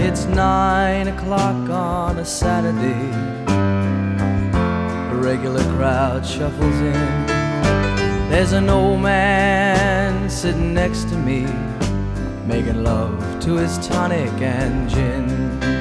It's 9 o'clock on a Saturday. A regular crowd shuffles in. There's an old man sitting next to me, making love to his tonic and gin.